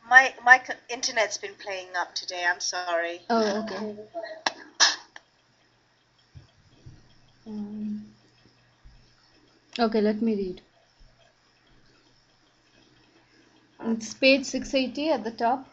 My internet's been playing up today. I'm sorry. Oh, okay. Um, okay, let me read. It's page 680 at the top.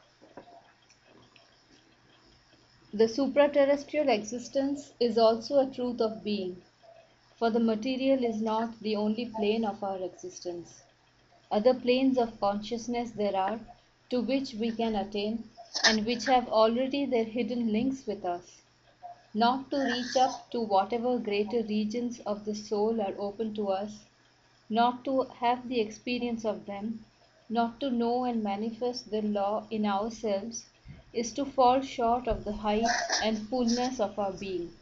The supraterrestrial existence is also a truth of being, for the material is not the only plane of our existence. Other planes of consciousness there are, to which we can attain, and which have already their hidden links with us. Not to reach up to whatever greater regions of the soul are open to us, not to have the experience of them, not to know and manifest their law in ourselves, is to fall short of the height and fullness of our being.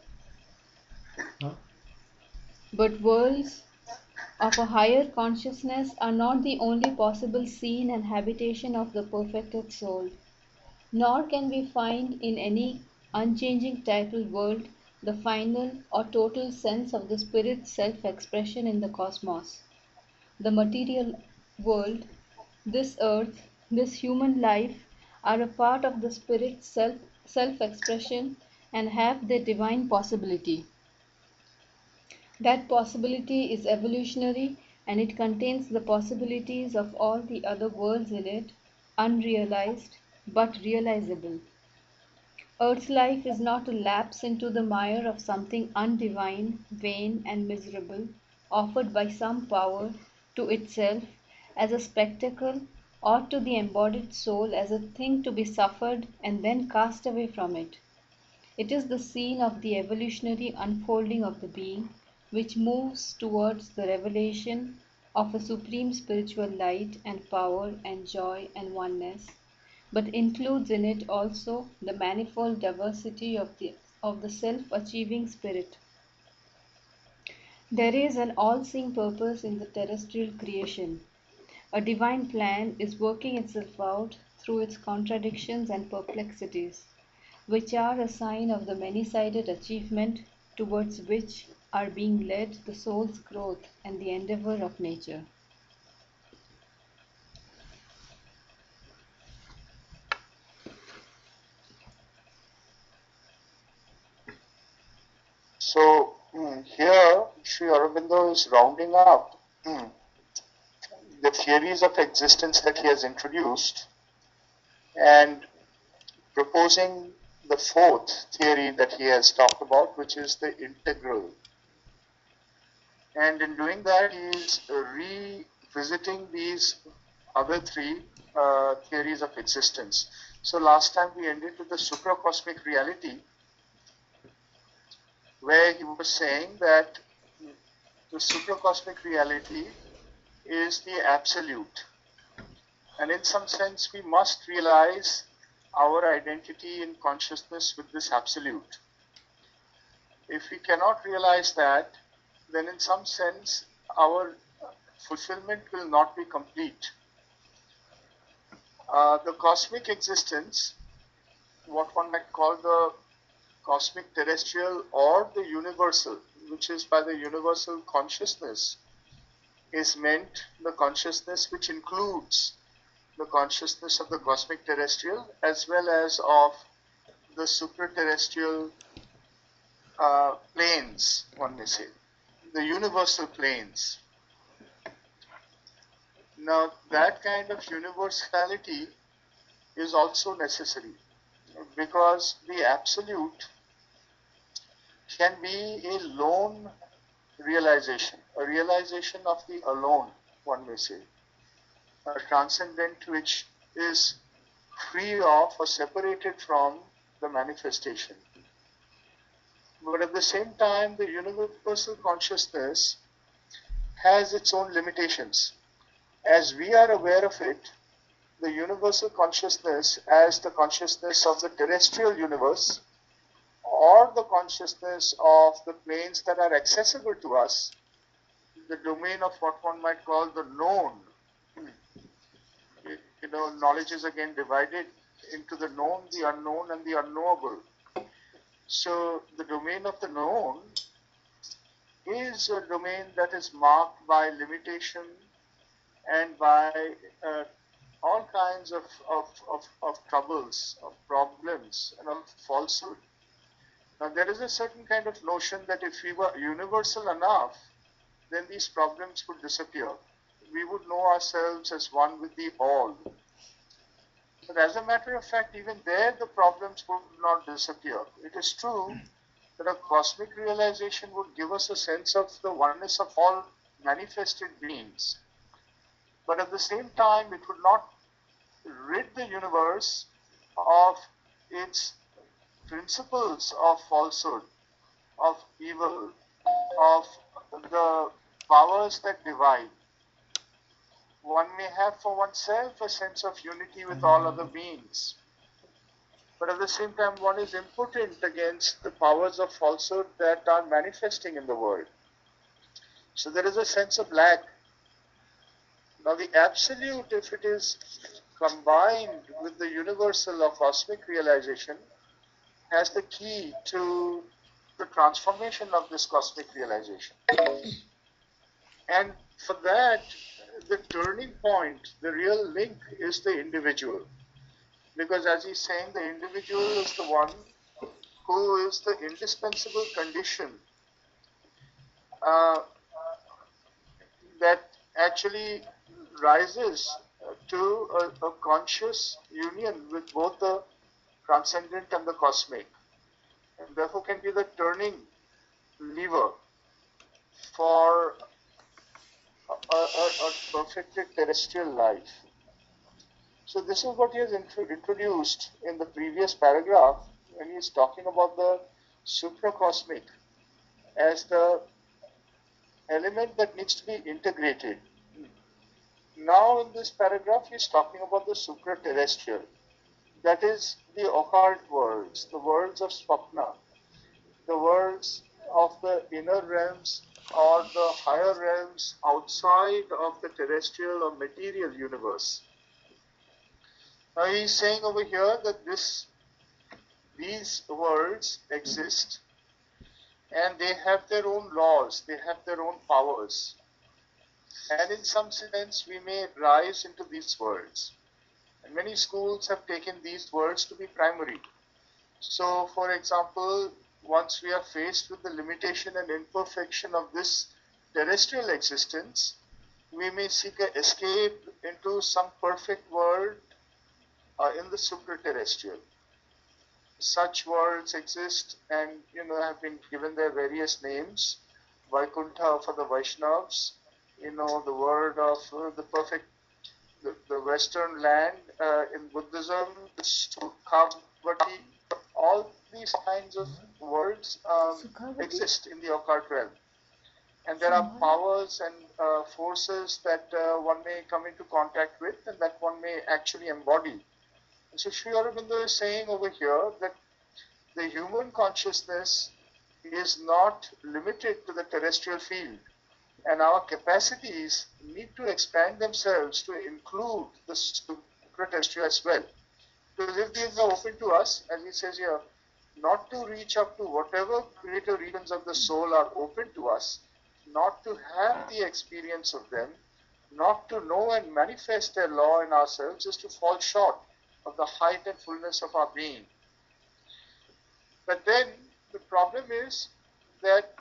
But worlds of a higher consciousness are not the only possible scene and habitation of the perfected soul, nor can we find in any unchanging titled world the final or total sense of the spirit's self-expression in the cosmos. The material world, this earth, this human life, are a part of the spirit's self-expression and have their divine possibility. That possibility is evolutionary, and it contains the possibilities of all the other worlds in it, unrealized but realizable. Earth's life is not a lapse into the mire of something undivine, vain, and miserable, offered by some power to itself as a spectacle, or to the embodied soul as a thing to be suffered and then cast away from it. It is the scene of the evolutionary unfolding of the being, which moves towards the revelation of a supreme spiritual light and power and joy and oneness, but includes in it also the manifold diversity of the self-achieving spirit. There is an all-seeing purpose in the terrestrial creation. A divine plan is working itself out through its contradictions and perplexities, which are a sign of the many-sided achievement towards which are being led the soul's growth and the endeavor of nature. So here Sri Aurobindo is rounding up the theories of existence that he has introduced and proposing the fourth theory that he has talked about, which is the integral. And in doing that, he is revisiting these other three theories of existence. So last time we ended with the supracosmic reality, where he was saying that the supracosmic reality is the absolute. And in some sense, we must realize our identity in consciousness with this absolute. If we cannot realize that, then in some sense, our fulfillment will not be complete. The cosmic existence, what one might call the cosmic terrestrial or the universal, which is by the universal consciousness, is meant the consciousness which includes the consciousness of the cosmic terrestrial as well as of the supraterrestrial planes, one may say, the universal planes. Now, that kind of universality is also necessary because the absolute can be a lone realization, a realization of the alone, one may say, a transcendent which is free of or separated from the manifestation. But at the same time, the universal consciousness has its own limitations. As we are aware of it, the universal consciousness as the consciousness of the terrestrial universe or the consciousness of the planes that are accessible to us, the domain of what one might call the known. Knowledge is again divided into the known, the unknown, and the unknowable. So the domain of the known is a domain that is marked by limitation and by all kinds of troubles, of problems, and of falsehood. Now, there is a certain kind of notion that if we were universal enough, then these problems would disappear. We would know ourselves as one with the all. But as a matter of fact, even there the problems would not disappear. It is true that a cosmic realization would give us a sense of the oneness of all manifested beings. But at the same time, it would not rid the universe of its principles of falsehood, of evil, of the powers that divide. One may have for oneself a sense of unity with all other beings, but at the same time one is impotent against the powers of falsehood that are manifesting in the world. So there is a sense of lack. Now the absolute, if it is combined with the universal or cosmic realization, has the key to the transformation of this cosmic realization. And for that, the turning point, the real link is the individual. Because as he's saying, the individual is the one who is the indispensable condition that actually rises to a conscious union with both the transcendent and the cosmic, and therefore can be the turning lever for a perfected terrestrial life. So this is what he has introduced in the previous paragraph when he is talking about the supracosmic as the element that needs to be integrated. Now in this paragraph he is talking about the supraterrestrial. That is the occult worlds, the worlds of Swapna, the worlds of the inner realms or the higher realms outside of the terrestrial or material universe. Now he is saying over here that these worlds exist and they have their own laws, they have their own powers. And in some sense we may rise into these worlds. And many schools have taken these worlds to be primary. So, for example, once we are faced with the limitation and imperfection of this terrestrial existence, we may seek an escape into some perfect world in the supraterrestrial. Such worlds exist and have been given their various names. Vaikuntha for the Vaishnavas, the world of the perfect, the Western land in Buddhism, the Sukhavati, all these kinds of worlds exist in the occult realm. And there are powers and forces that one may come into contact with and that one may actually embody. And so Sri Aurobindo is saying over here that the human consciousness is not limited to the terrestrial field. And our capacities need to expand themselves to include the supraterrestrial as well. Because if these are open to us, as he says here, not to reach up to whatever greater regions of the soul are open to us, not to have the experience of them, not to know and manifest their law in ourselves, is to fall short of the height and fullness of our being. But then the problem is that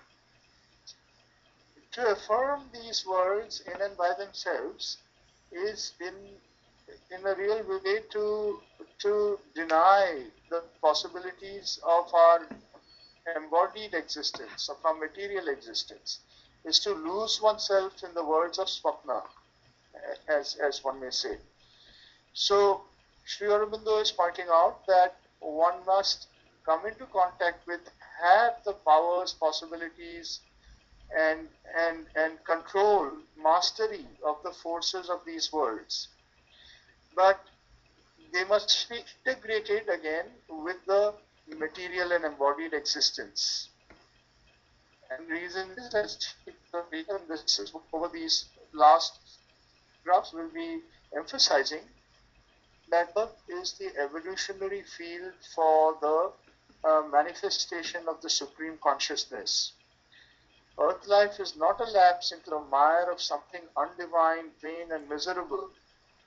to affirm these worlds in and by themselves is in a real way to deny the possibilities of our embodied existence, of our material existence, is to lose oneself in the worlds of Swapna, as one may say. So Sri Aurobindo is pointing out that one must come into contact with, have the powers, possibilities, and control, mastery of the forces of these worlds. But they must be integrated again with the material and embodied existence. And the reason is, as this is over these last graphs will be emphasizing, that Earth is the evolutionary field for the manifestation of the Supreme Consciousness. Earth life is not a lapse into the mire of something undivine, vain and miserable,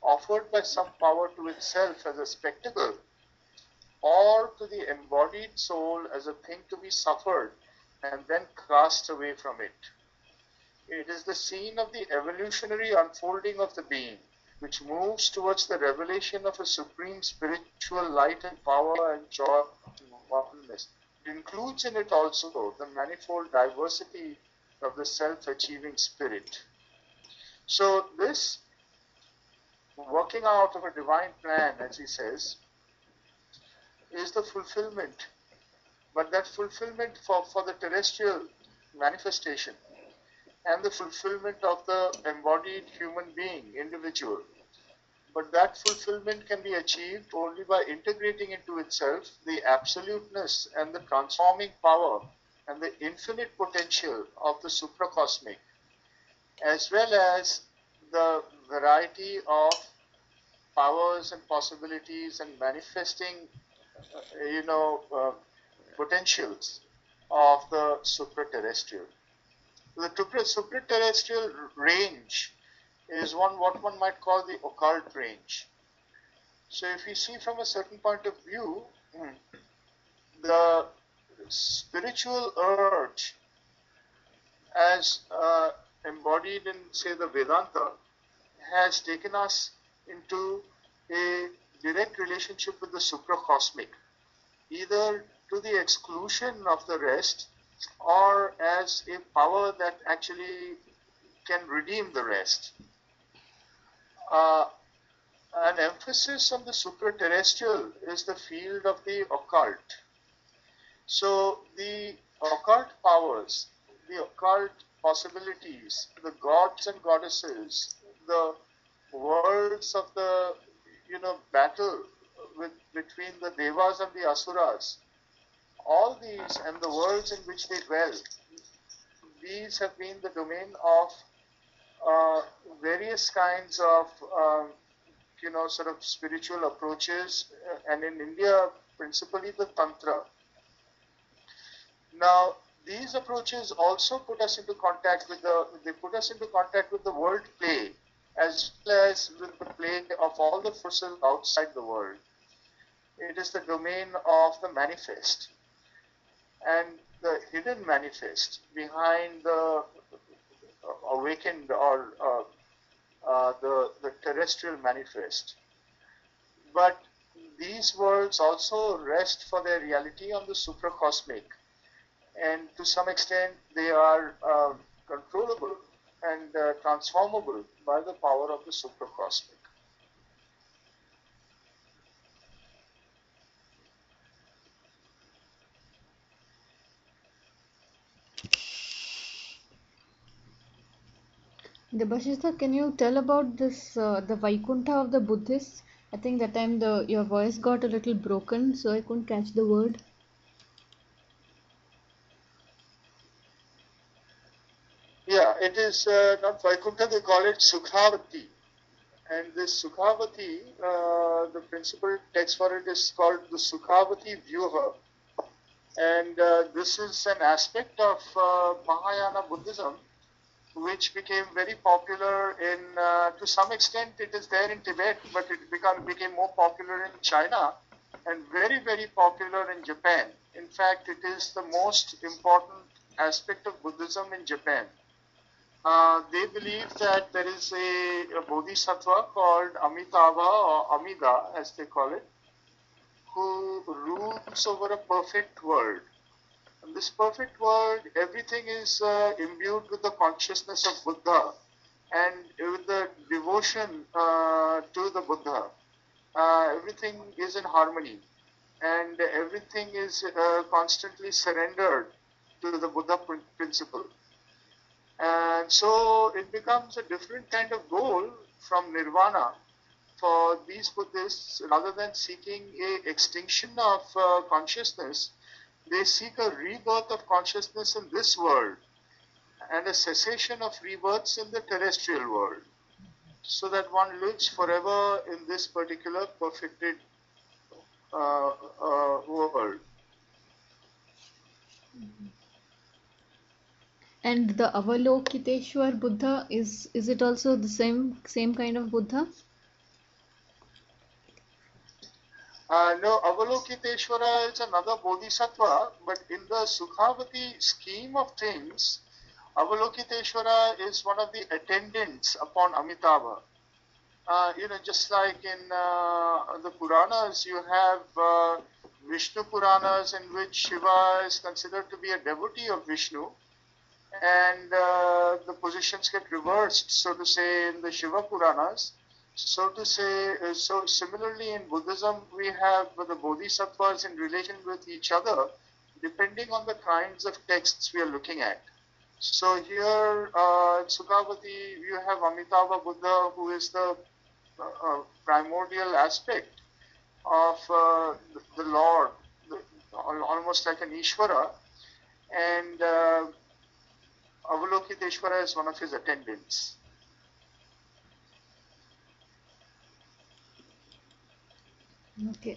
offered by some power to itself as a spectacle, or to the embodied soul as a thing to be suffered and then cast away from it. It is the scene of the evolutionary unfolding of the being, which moves towards the revelation of a supreme spiritual light and power and joy and oneness. It includes in it also the manifold diversity of the self-achieving spirit. So this working out of a divine plan, as he says, is the fulfillment. But that fulfillment for the terrestrial manifestation and the fulfillment of the embodied human being, individual. But that fulfillment can be achieved only by integrating into itself the absoluteness and the transforming power and the infinite potential of the supracosmic, as well as the variety of powers and possibilities and manifesting, potentials of the supraterrestrial. The supraterrestrial range is what one might call the occult range. So if we see from a certain point of view, the spiritual urge as embodied in, say, the Vedanta, has taken us into a direct relationship with the supracosmic, either to the exclusion of the rest or as a power that actually can redeem the rest. An emphasis on the supraterrestrial is the field of the occult. So the occult powers, the occult possibilities, the gods and goddesses, the worlds of the battle between the devas and the asuras, all these and the worlds in which they dwell, these have been the domain of various kinds of sort of spiritual approaches, and in India principally the Tantra. Now these approaches also put us into contact with the world play, as well as with the play of all the forces outside the world. It is the domain of the manifest and the hidden manifest behind the awakened or the terrestrial manifest. But these worlds also rest for their reality on the supracosmic, and to some extent they are controllable and transformable by the power of the supracosmic. Debashista, can you tell about this, the Vaikuntha of the Buddhists? I think that time your voice got a little broken, so I couldn't catch the word. Yeah, it is not Vaikuntha, they call it Sukhavati. And this Sukhavati, the principal text for it is called the Sukhavati Vyuha. And this is an aspect of Mahayana Buddhism, which became very popular in, to some extent it is there in Tibet, but it became more popular in China and very, very popular in Japan. In fact, it is the most important aspect of Buddhism in Japan. They believe that there is a bodhisattva called Amitabha or Amida, as they call it, who rules over a perfect world. In this perfect world, everything is imbued with the consciousness of Buddha and with the devotion to the Buddha. Everything is in harmony and everything is constantly surrendered to the Buddha principle. And so it becomes a different kind of goal from nirvana for these Buddhists. Rather than seeking a extinction of consciousness, they seek a rebirth of consciousness in this world and a cessation of rebirths in the terrestrial world, so that one lives forever in this particular perfected world. And the Avalokiteshwar Buddha, is it also the same kind of Buddha? No, Avalokiteshvara is another bodhisattva, but in the Sukhavati scheme of things, Avalokiteshvara is one of the attendants upon Amitabha. Just like in the Puranas, you have Vishnu Puranas in which Shiva is considered to be a devotee of Vishnu, and the positions get reversed, so to say, in the Shiva Puranas. So to say, so similarly in Buddhism, we have the bodhisattvas in relation with each other, depending on the kinds of texts we are looking at. So here, in Sukhavati, you have Amitabha Buddha, who is the primordial aspect of the Lord, almost like an Ishvara, and Avalokiteshvara is one of his attendants. Okay.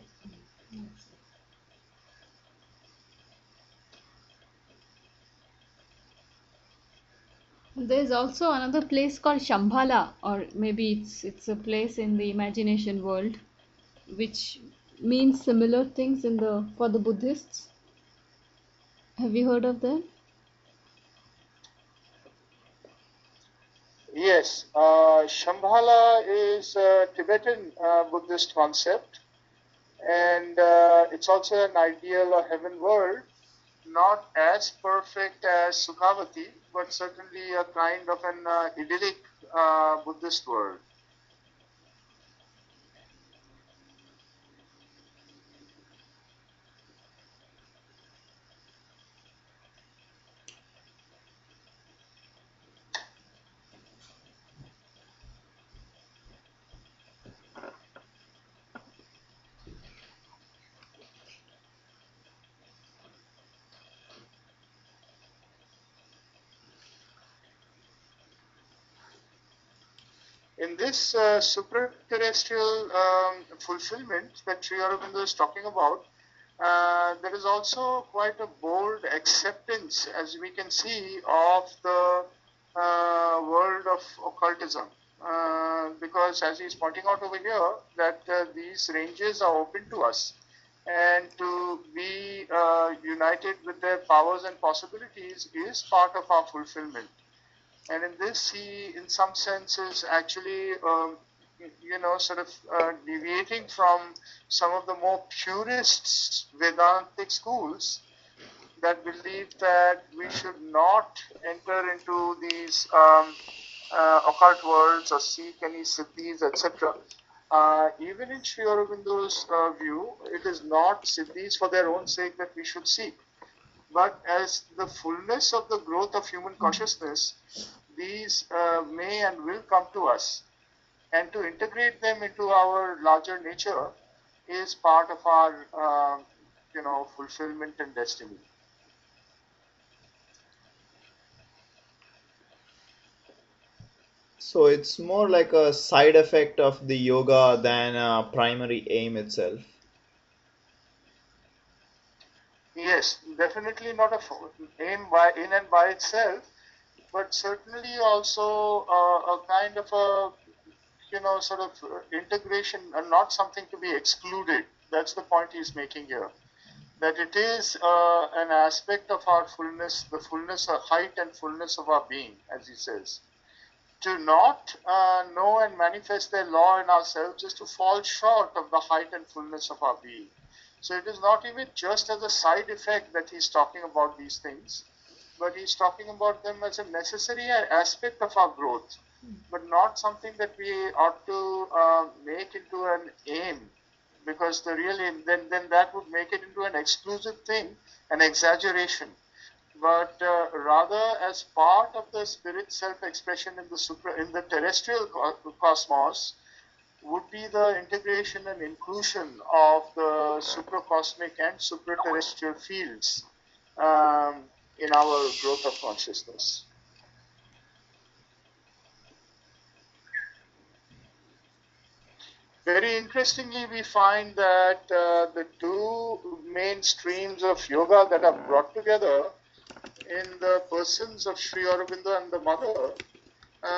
There's also another place called Shambhala, or maybe it's a place in the imagination world, which means similar things for the Buddhists. Have you heard of them? Yes, Shambhala is a Tibetan Buddhist concept, and it's also an ideal of heaven world, not as perfect as Sukhavati, but certainly a kind of an idyllic Buddhist world. In this supra-terrestrial fulfillment that Sri Aurobindo is talking about, there is also quite a bold acceptance, as we can see, of the world of occultism. Because as he's pointing out over here, that these ranges are open to us, and to be united with their powers and possibilities is part of our fulfillment. And in this, he, in some sense, is actually, sort of deviating from some of the more purist Vedantic schools that believe that we should not enter into these occult worlds or seek any siddhis, etc. Even in Sri Aurobindo's view, it is not siddhis for their own sake that we should seek, but as the fullness of the growth of human consciousness, these may and will come to us, and to integrate them into our larger nature is part of our fulfillment and destiny. So it's more like a side effect of the yoga than a primary aim itself. Yes, definitely not a aim in and by itself, but certainly also a kind of a sort of integration and not something to be excluded. That's the point he's making here. That it is an aspect of our fullness, the fullness, height and fullness of our being, as he says. To not know and manifest their law in ourselves is to fall short of the height and fullness of our being. So it is not even just as a side effect that he's talking about these things, but he's talking about them as a necessary aspect of our growth, but not something that we ought to make into an aim, because the real aim, then that would make it into an exclusive thing, an exaggeration. But rather as part of the spirit self-expression in the terrestrial cosmos, would be the integration and inclusion of the supracosmic and supraterrestrial fields in our growth of consciousness. Very interestingly, we find that the two main streams of yoga that are brought together in the persons of Sri Aurobindo and the Mother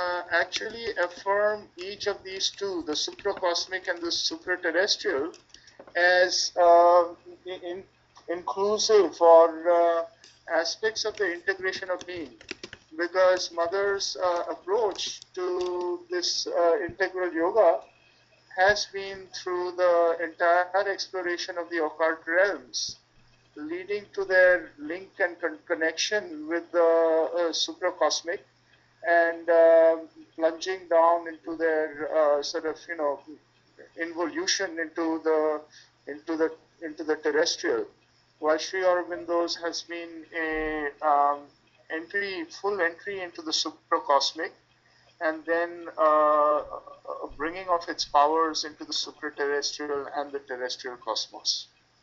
actually affirm each of these two, the supracosmic and the supraterrestrial, as in, inclusive for aspects of the integration of being, because mother's approach to this integral yoga has been through the entire exploration of the occult realms, leading to their link and connection with the supracosmic, and plunging down into their sort of involution into the terrestrial. While Sri Aurobindo's has been a full entry into the supracosmic, and then a bringing of its powers into the supraterrestrial and the terrestrial cosmos.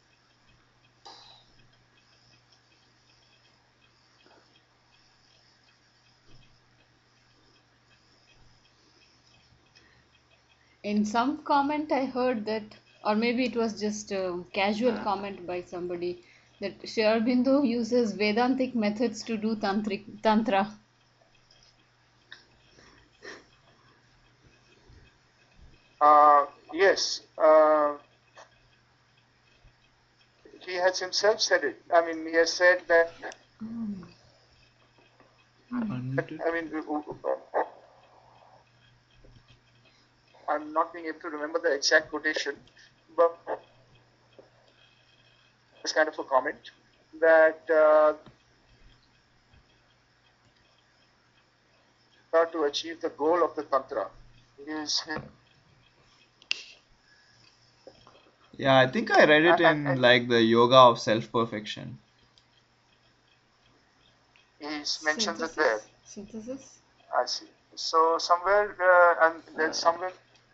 In some comment, I heard that, or maybe it was just a casual comment by somebody, that Sri Aurobindo uses Vedantic methods to do tantra. Yes, he has himself said it. I mean, he has said that. I mean, I'm not being able to remember the exact quotation, but it's kind of a comment that to achieve the goal of the tantra is. Yeah, I think I read it in like the Yoga of Self-Perfection. He's mentioned it there. Synthesis? I see. So somewhere, and then somewhere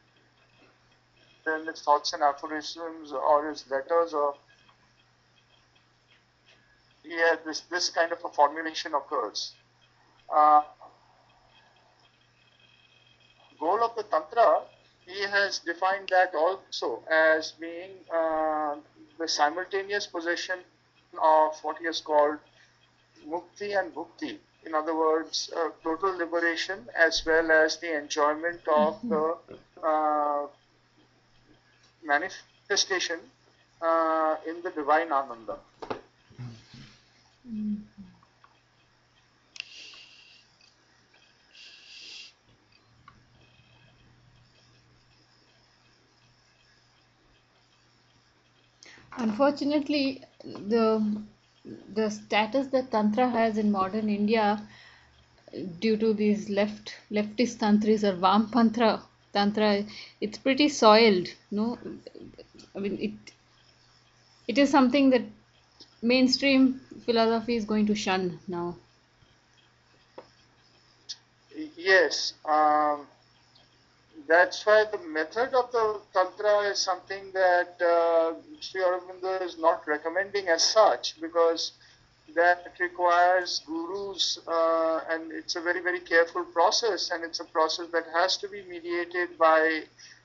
in his thoughts and aphorisms or his letters, or yeah, this kind of a formulation occurs. Goal of the tantra, he has defined that also as being the simultaneous possession of what he has called mukti and bhukti. In other words, total liberation as well as the enjoyment of the manifestation in the divine Ananda. Unfortunately, the status that tantra has in modern India, due to these leftist tantris or tantra, it's pretty soiled. No, I mean it is something that mainstream philosophy is going to shun now. Yes, that's why the method of the tantra is something that Sri Aurobindo is not recommending as such, because that requires gurus, and it's a very, very careful process, and it's a process that has to be mediated by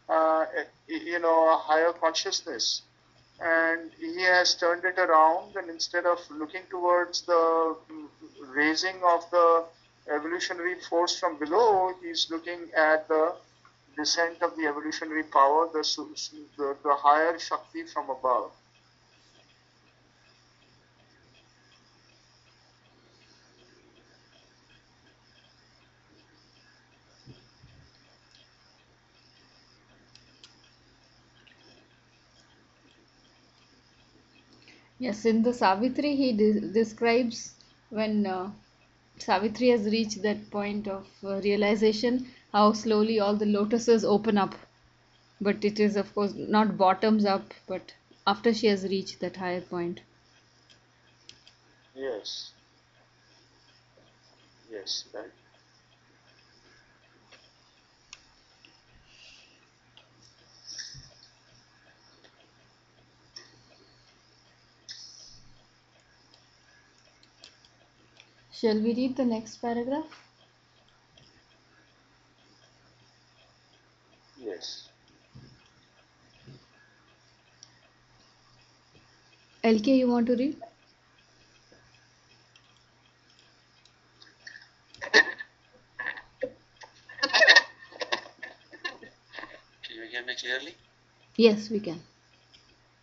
a higher consciousness. And he has turned it around, and instead of looking towards the raising of the evolutionary force from below, he's looking at the descent of the evolutionary power, the higher Shakti from above. Yes, in the Savitri, he describes when Savitri has reached that point of realization, how slowly all the lotuses open up. But it is, of course, not bottoms up, but after she has reached that higher point. Yes. Yes, right. Shall we read the next paragraph? Yes. LK, you want to read? Can you hear me clearly? Yes, we can.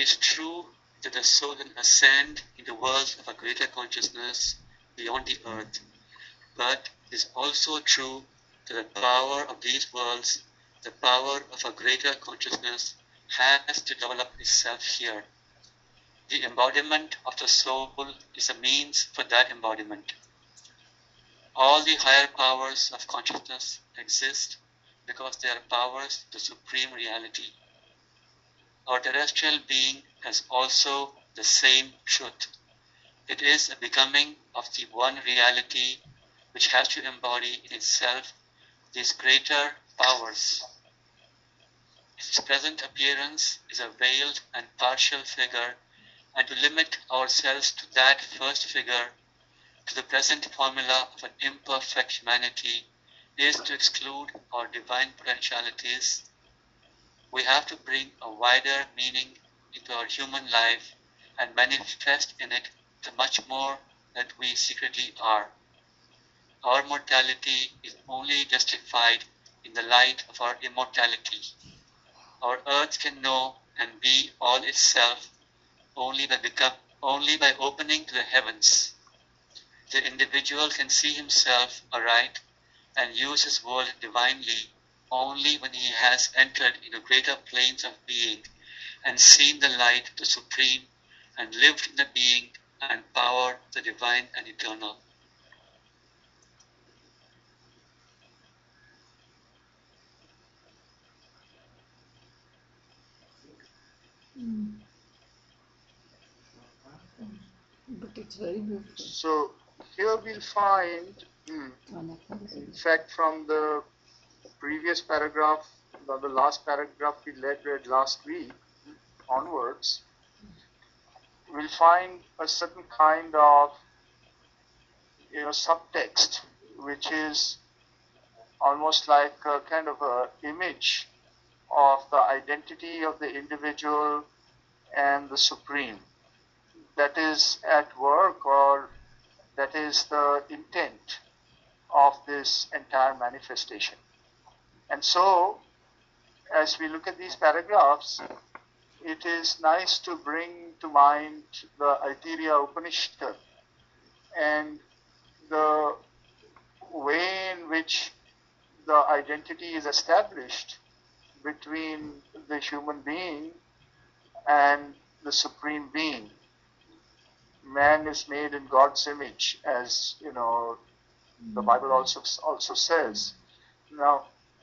is true that the soul can ascend in the world of a greater consciousness beyond the earth, but it is also true that the power of these worlds, the power of a greater consciousness, has to develop itself here. The embodiment of the soul is a means for that embodiment. All the higher powers of consciousness exist because they are powers of the supreme reality. Our terrestrial being has also the same truth. It is a becoming of the one reality which has to embody in itself these greater powers. Its present appearance is a veiled and partial figure, and to limit ourselves to that first figure, to the present formula of an imperfect humanity, is to exclude our divine potentialities. We have to bring a wider meaning into our human life and manifest in it the much more that we secretly are. Our mortality is only justified in the light of our immortality. Our earth can know and be all itself only by opening to the heavens. The individual can see himself aright and use his world divinely only when he has entered into greater planes of being and seen the light, the supreme, and lived in the being and power, the divine and eternal. But it's very beautiful. So here we'll find, in fact, from the previous paragraph, the last paragraph we read last week onwards, we'll find a certain kind of subtext, which is almost like a kind of a image of the identity of the individual and the supreme that is at work, or that is the intent of this entire manifestation. And so, as we look at these paragraphs, it is nice to bring to mind the Aitareya Upanishad and the way in which the identity is established between the human being and the supreme being. Man is made in God's image, as the Bible also says. Now,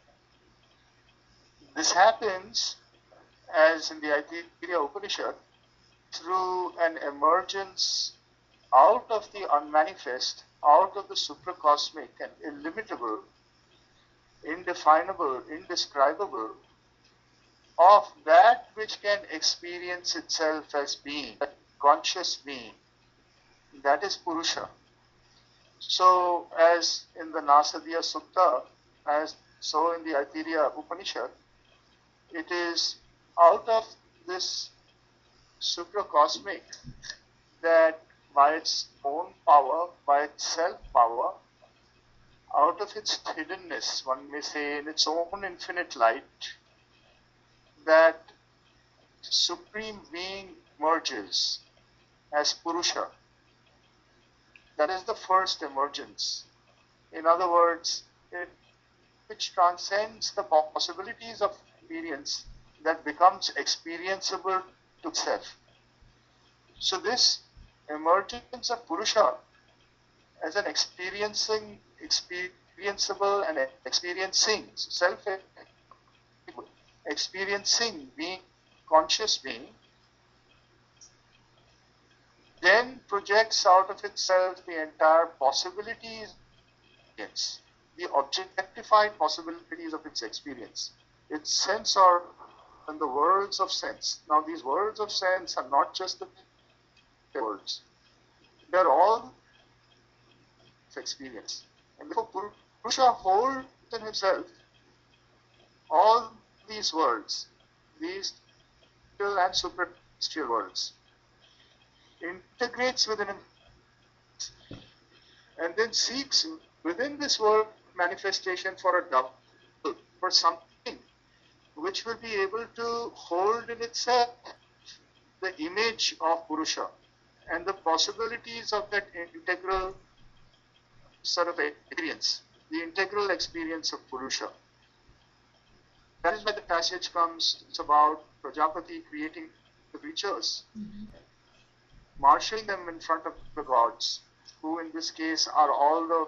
this happens, as in the Aitareya Upanishad, through an emergence out of the unmanifest, out of the supracosmic and illimitable, indefinable, indescribable, of that which can experience itself as being, a conscious being. That is Purusha. So, as in the Nasadiya Sutta, as so in the Aitareya Upanishad, it is out of this supracosmic that by its own power, by its self-power, out of its hiddenness, one may say, in its own infinite light, that supreme being merges as Purusha. That is the first emergence. In other words, which transcends the possibilities of experience, that becomes experienceable to self. So this emergence of Purusha as an experienceable and experiencing, experiencing being, conscious being, then projects out of itself the entire possibilities, the objectified possibilities of its experience, its sense, or in the worlds of sense. Now, these worlds of sense are not just the words, they're all experience. And therefore, Purusha holds in himself all these worlds, these material and superstial worlds, integrates within him, and then seeks within this world manifestation for a double, for something which will be able to hold in itself the image of Purusha and the possibilities of that integral sort of experience, the integral experience of Purusha. That is why the passage comes, it's about Prajapati creating the creatures, marshalling them in front of the gods, who in this case are all the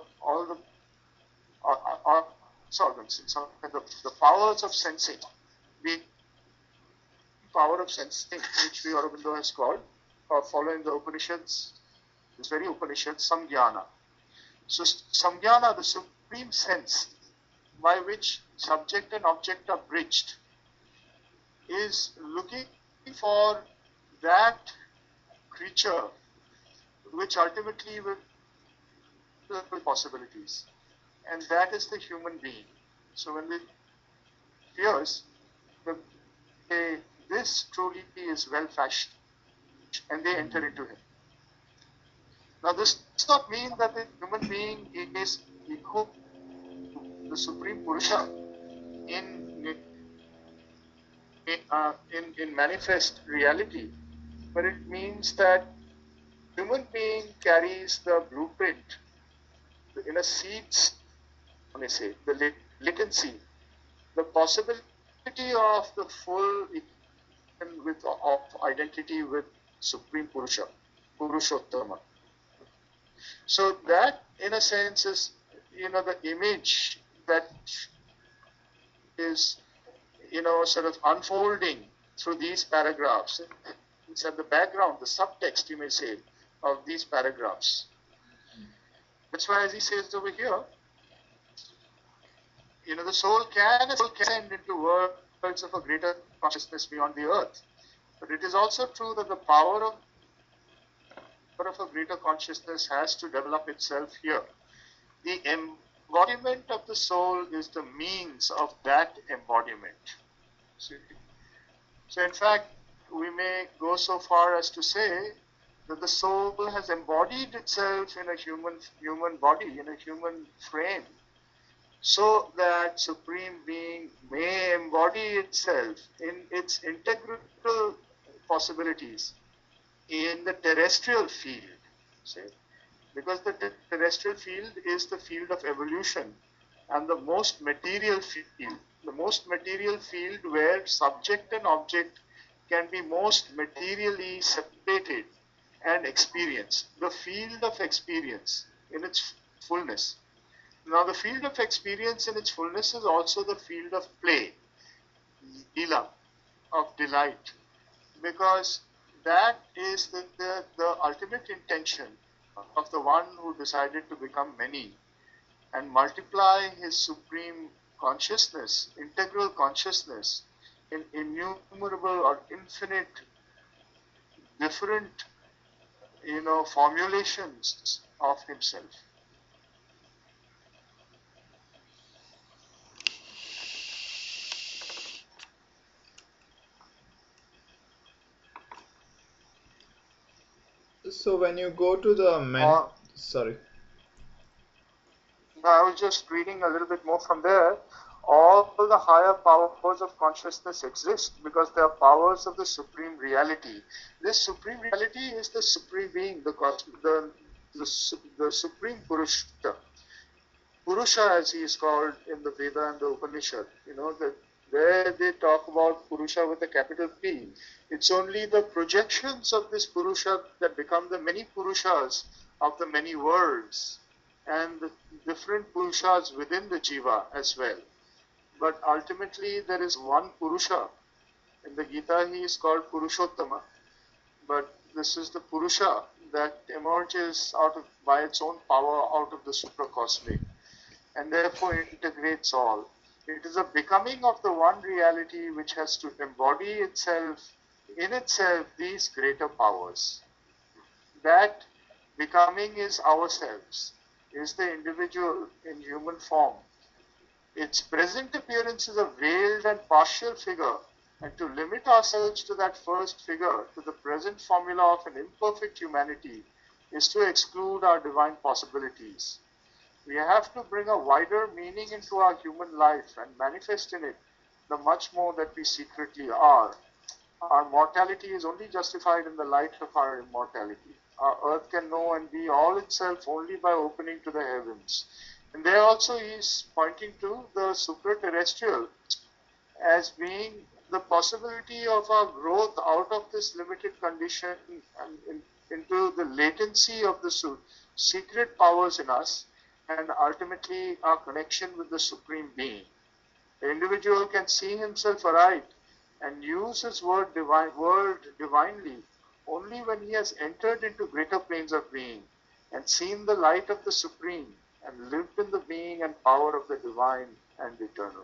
organs, the powers of sensing, the power of sensing, which Sri Aurobindo has called, following the Upanishads, this very Upanishad, Samjnana. So Samjnana, the supreme sense by which subject and object are bridged, is looking for that creature which ultimately will have possibilities. And that is the human being. So when we hears, this truly is well fashioned, and they enter into him. Now this does not mean that the human being is equal to the Supreme Purusha in manifest reality, but it means that human being carries the blueprint, the inner seeds, I may say, the latency, the possibility of the full of identity with Supreme Purusha, Purushottama. So that, in a sense, is the image that is sort of unfolding through these paragraphs. It's at the background, the subtext, you may say, of these paragraphs. That's why, as he says over here, the soul can ascend into worlds of a greater consciousness beyond the earth. But it is also true that the power of a greater consciousness has to develop itself here. The embodiment of the soul is the means of that embodiment. See? So in fact, we may go so far as to say that the soul has embodied itself in a human body, in a human frame, so that Supreme Being may embody itself in its integral possibilities in the terrestrial field. See? Because the terrestrial field is the field of evolution and the most material field. The most material field where subject and object can be most materially separated and experienced. The field of experience in its fullness. Now the field of experience in its fullness is also the field of play, lila, of delight, because that is the ultimate intention of the one who decided to become many and multiply his supreme consciousness, integral consciousness, in innumerable or infinite different formulations of himself. So when you go to the sorry. I was just reading a little bit more from there. All the higher powers of consciousness exist because they are powers of the supreme reality. This supreme reality is the supreme being, the supreme Purusha. Purusha, as he is called in the Veda and the Upanishad, where they talk about Purusha with a capital P. It's only the projections of this Purusha that become the many Purushas of the many worlds and the different Purushas within the Jiva as well. But ultimately there is one Purusha. In the Gita he is called Purushottama. But this is the Purusha that emerges by its own power out of the supracosmic and therefore integrates all. It is a becoming of the one reality which has to embody itself in itself these greater powers. That becoming is ourselves, is the individual in human form. Its present appearance is a veiled and partial figure, and to limit ourselves to that first figure, to the present formula of an imperfect humanity, is to exclude our divine possibilities. We have to bring a wider meaning into our human life and manifest in it the much more that we secretly are. Our mortality is only justified in the light of our immortality. Our earth can know and be all itself only by opening to the heavens. And there also he is pointing to the supra-terrestrial as being the possibility of our growth out of this limited condition and into the latency of the secret powers in us, and ultimately our connection with the Supreme Being. The individual can see himself aright and use his word divinely only when he has entered into greater planes of being and seen the light of the Supreme and lived in the being and power of the divine and eternal.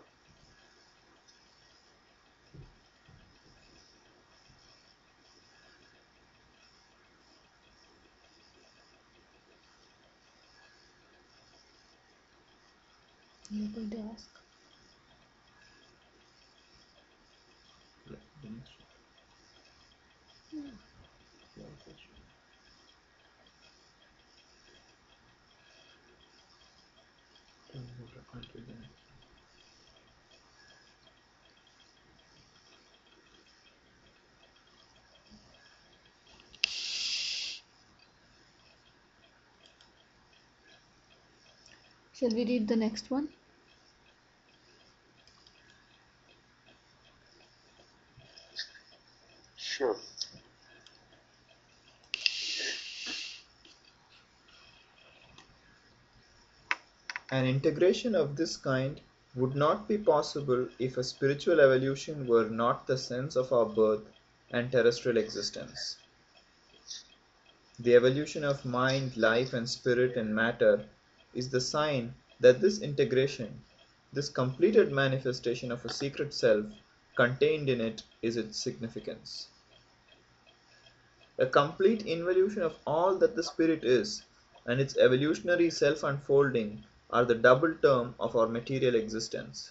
You're going to ask. Shall we read the next one? Sure. An integration of this kind would not be possible if a spiritual evolution were not the sense of our birth and terrestrial existence. The evolution of mind, life, and spirit and matter is the sign that this integration, this completed manifestation of a secret self contained in it, is its significance. A complete involution of all that the spirit is and its evolutionary self-unfolding are the double term of our material existence.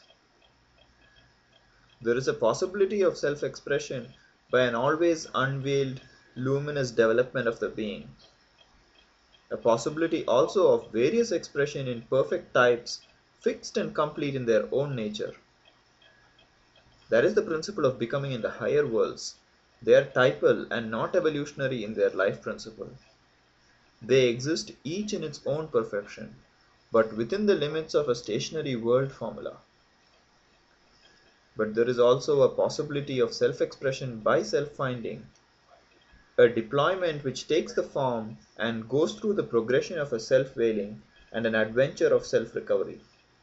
There is a possibility of self-expression by an always unveiled, luminous development of the being. A possibility also of various expression in perfect types, fixed and complete in their own nature. That is the principle of becoming in the higher worlds. They are typal and not evolutionary in their life principle. They exist each in its own perfection, but within the limits of a stationary world formula. But there is also a possibility of self-expression by self-finding, a deployment which takes the form and goes through the progression of a self-veiling and an adventure of self-recovery.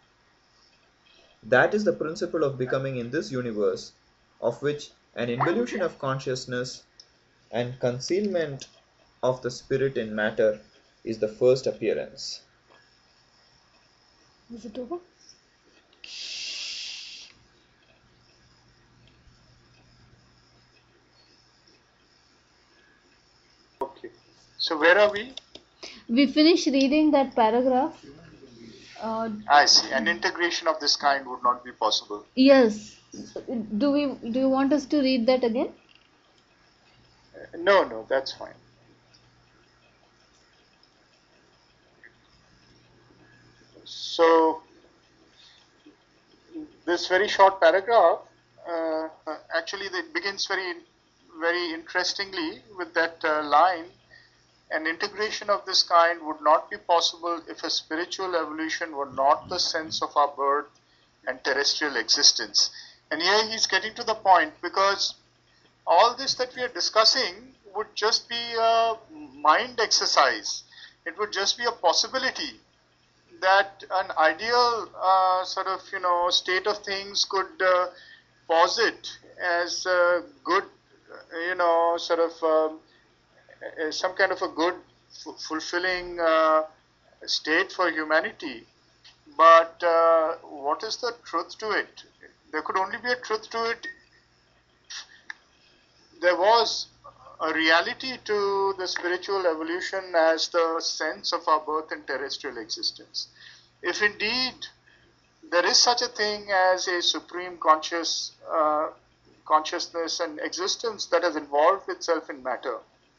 That is the principle of becoming in this universe, of which an involution of consciousness and concealment of the spirit in matter is the first appearance. Is it over? Okay. So where are we? We finished reading that paragraph. I see. An integration of this kind would not be possible. Yes. Do you want us to read that again? No, that's fine. So this very short paragraph actually it begins very interestingly with that line. An integration of this kind would not be possible if a spiritual evolution were not the sense of our birth and terrestrial existence. And here he's getting to the point, because all this that we are discussing would just be a mind exercise. It would just be a possibility that an ideal state of things could posit as a good, some kind of a good, fulfilling state for humanity. But what is the truth to it? There could only be a truth to it. There was a reality to the spiritual evolution as the sense of our birth and terrestrial existence. If indeed there is such a thing as a supreme consciousness and existence that has involved itself in matter.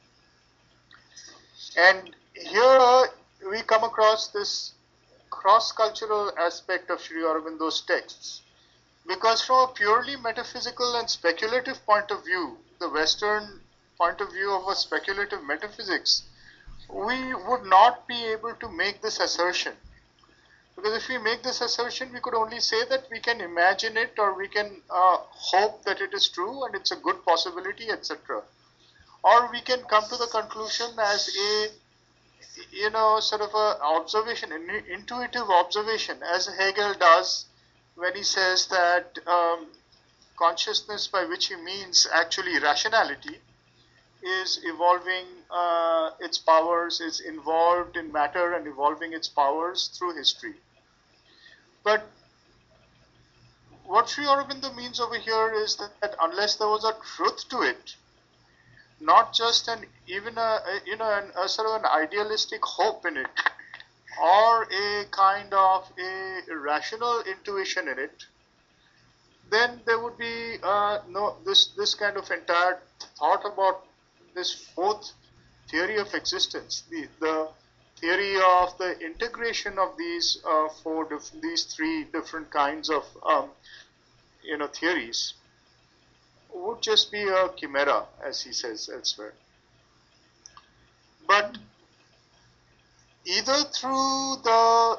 And here we come across this cross-cultural aspect of Sri Aurobindo's texts, because from a purely metaphysical and speculative point of view, the Western point of view of a speculative metaphysics, we would not be able to make this assertion. Because if we make this assertion, we could only say that we can imagine it, or we can hope that it is true and it's a good possibility, etc. Or we can come to the conclusion as a, sort of a observation, an intuitive observation, as Hegel does when he says that consciousness, by which he means actually rationality, is evolving its powers, is involved in matter and evolving its powers through history. But what Sri Aurobindo means over here is that unless there was a truth to it, not just a sort of an idealistic hope in it, or a kind of a rational intuition in it, then there would be this kind of entire thought about this fourth theory of existence, the theory of the integration of these these three different kinds of theories, would just be a chimera, as he says elsewhere. But either through the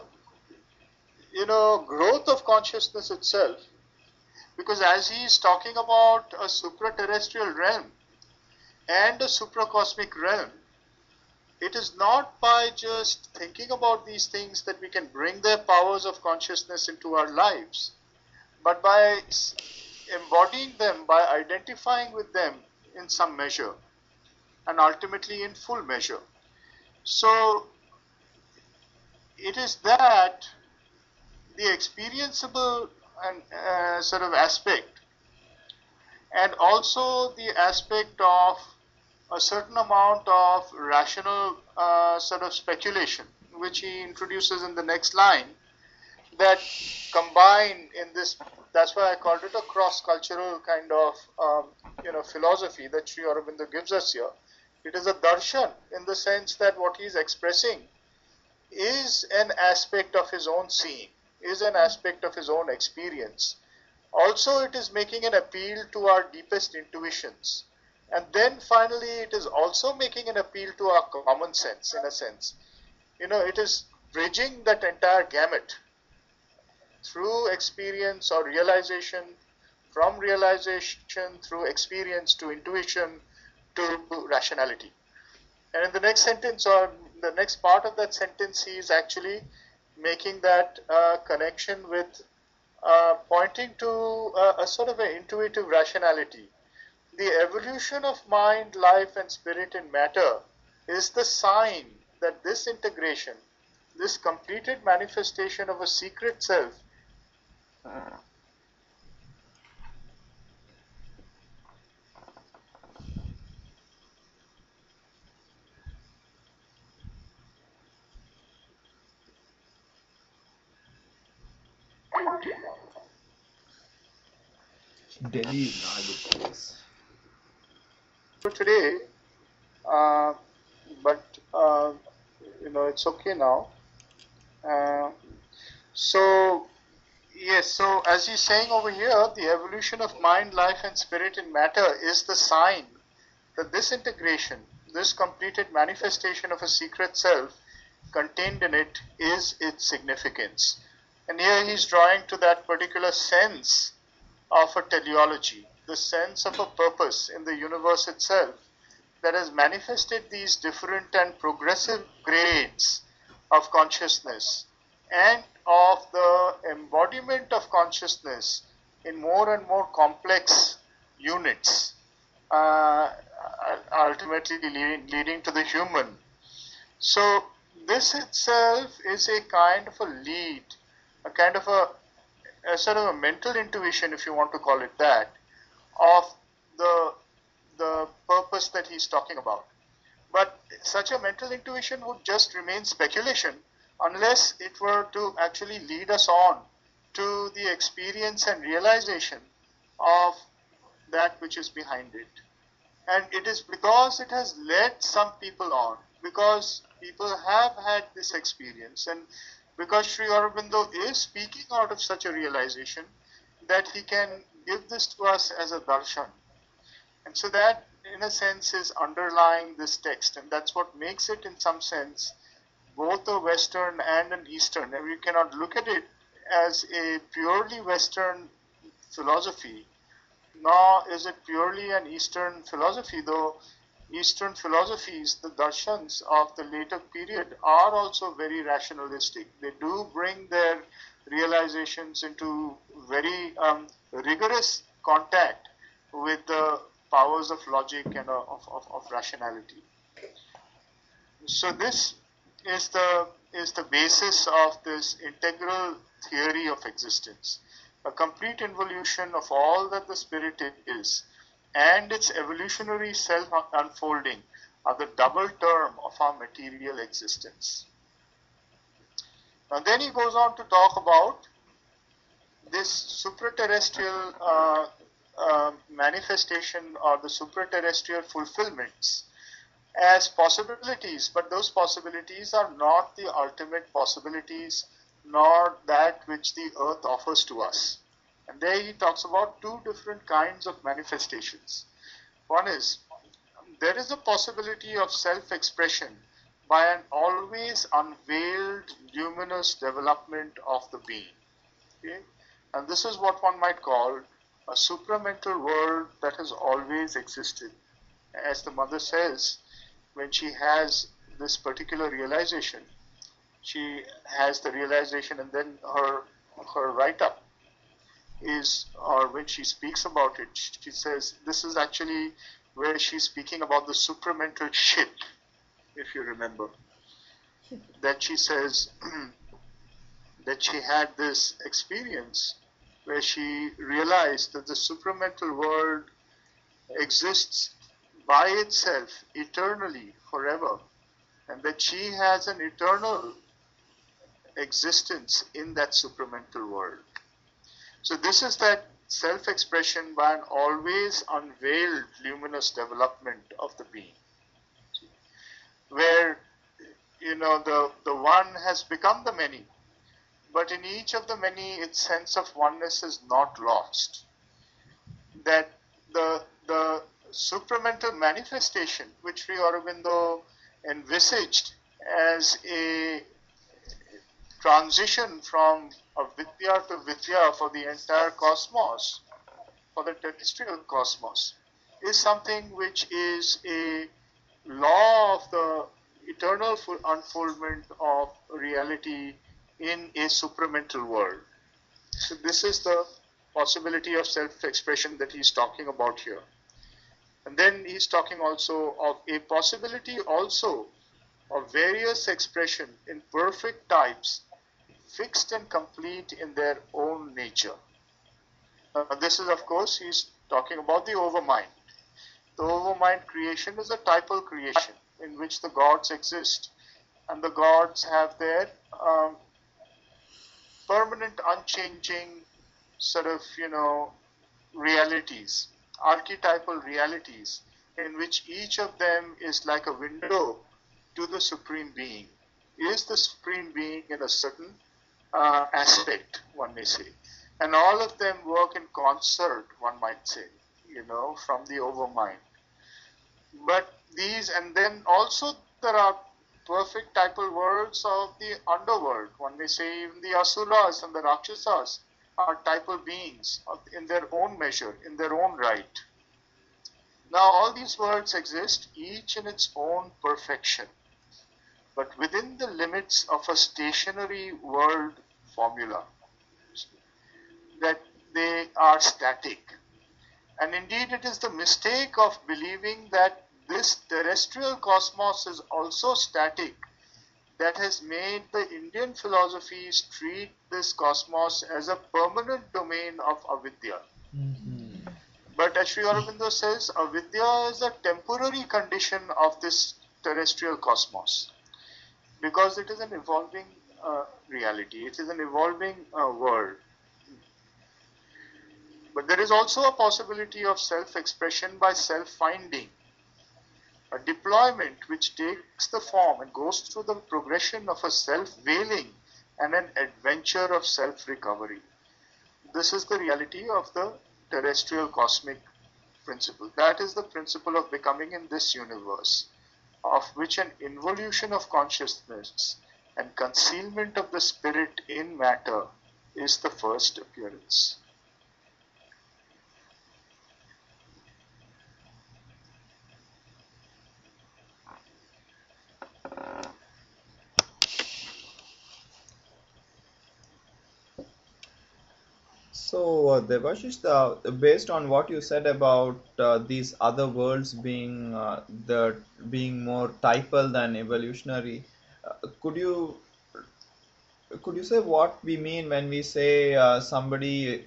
growth of consciousness itself, because as he is talking about a supra-terrestrial realm and a supracosmic realm, it is not by just thinking about these things that we can bring their powers of consciousness into our lives, but by embodying them, by identifying with them in some measure, and ultimately in full measure. So it is that the experienceable and sort of aspect, and also the aspect of a certain amount of rational sort of speculation, which he introduces in the next line, that combine in this. That's why I called it a cross-cultural kind of philosophy that Sri Aurobindo gives us here. It is a darshan in the sense that what he is expressing is an aspect of his own seeing, is an aspect of his own experience. Also, it is making an appeal to our deepest intuitions. And then finally, it is also making an appeal to our common sense, in a sense. It is bridging that entire gamut through experience or realization, from realization through experience to intuition to rationality. And in the next sentence, or the next part of that sentence, he is actually making that connection with pointing to a sort of an intuitive rationality. The evolution of mind, life, and spirit in matter is the sign that this integration, this completed manifestation of a secret self, Delhi is not a good place. today, but it's okay now. So yes, so as he's saying over here, the evolution of mind, life, and spirit in matter is the sign that this integration, this completed manifestation of a secret self contained in it, is its significance. And here he's drawing to that particular sense of a teleology, the sense of a purpose in the universe itself that has manifested these different and progressive grades of consciousness and of the embodiment of consciousness in more and more complex units, ultimately leading to the human. So this itself is a kind of a lead, a kind of a sort of a mental intuition, if you want to call it that, of the purpose that he's talking about. But such a mental intuition would just remain speculation unless it were to actually lead us on to the experience and realization of that which is behind it. And it is because it has led some people on, because people have had this experience, and because Sri Aurobindo is speaking out of such a realization, that he can give this to us as a darshan. And so that, in a sense, is underlying this text, and that's what makes it, in some sense, both a Western and an Eastern. And we cannot look at it as a purely Western philosophy, nor is it purely an Eastern philosophy, though Eastern philosophies, the darshans of the later period, are also very rationalistic. They do bring their realizations into very rigorous contact with the powers of logic and of rationality. So this is the basis of this integral theory of existence, a complete involution of all that the spirit is, and its evolutionary self-unfolding are the double term of our material existence. Now then he goes on to talk about this supraterrestrial manifestation or the supraterrestrial fulfillments as possibilities, but those possibilities are not the ultimate possibilities nor that which the earth offers to us. And there he talks about two different kinds of manifestations. One is, there is a possibility of self-expression by an always unveiled luminous development of the being. Okay? And this is what one might call a supramental world that has always existed. As the mother says, when she has this particular realization, she has the realization, and then her write-up is, or when she speaks about it, she says this is actually where she's speaking about the supramental shit, if you remember. That she says that she had this experience where she realized that the supramental world exists by itself eternally, forever, and that she has an eternal existence in that supramental world. So this is that self-expression by an always unveiled luminous development of the being, where the one has become the many, but in each of the many its sense of oneness is not lost. That the supramental manifestation, which Sri Aurobindo envisaged as a transition from avidya to vidya for the entire cosmos, for the terrestrial cosmos, is something which is a law of the eternal unfoldment of reality in a supramental world. So this is the possibility of self-expression that he's talking about here. And then he's talking also of a possibility also of various expression in perfect types, fixed and complete in their own nature. This is, of course, he's talking about the overmind. The overmind creation is a typal creation in which the gods exist, and the gods have their permanent, unchanging sort of, realities, archetypal realities, in which each of them is like a window to the Supreme Being. Is the Supreme Being in a certain aspect, one may say. And all of them work in concert, one might say, from the overmind. But these, and then also there are perfect typal worlds of the underworld. One may say even the Asuras and the Rakshasas are typal beings in their own measure, in their own right. Now all these worlds exist, each in its own perfection, but within the limits of a stationary world formula, that they are static. And indeed it is the mistake of believing that this terrestrial cosmos is also static that has made the Indian philosophies treat this cosmos as a permanent domain of avidya. Mm-hmm. But as Sri Aurobindo says, avidya is a temporary condition of this terrestrial cosmos, because it is an evolving reality, it is an evolving world. But there is also a possibility of self-expression by self-finding, a deployment which takes the form and goes through the progression of a self-veiling and an adventure of self-recovery. This is the reality of the terrestrial cosmic principle. That is the principle of becoming in this universe, of which an involution of consciousness and concealment of the spirit in matter is the first appearance. So, Debashish, based on what you said about these other worlds being more typal than evolutionary, could you say what we mean when we say somebody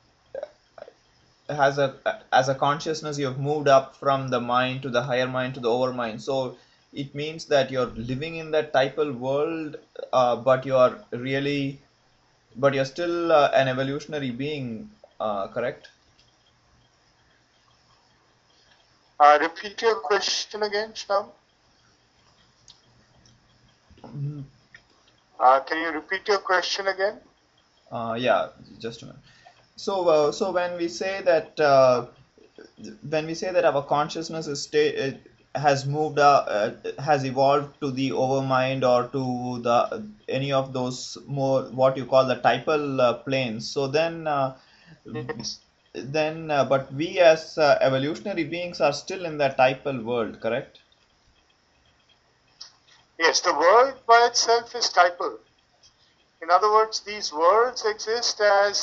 has a as a consciousness, you have moved up from the mind to the higher mind to the overmind? So it means that you're living in that typal world, but you're still an evolutionary being, correct? Repeat your question again, Shyam. Can you repeat your question again? Yeah, just a minute. So when we say that our consciousness has moved has evolved to the overmind or to the any of those more what you call the typal planes, so Yes. but we as evolutionary beings are still in that typal world, correct? Yes, the world by itself is typal. In other words, these worlds exist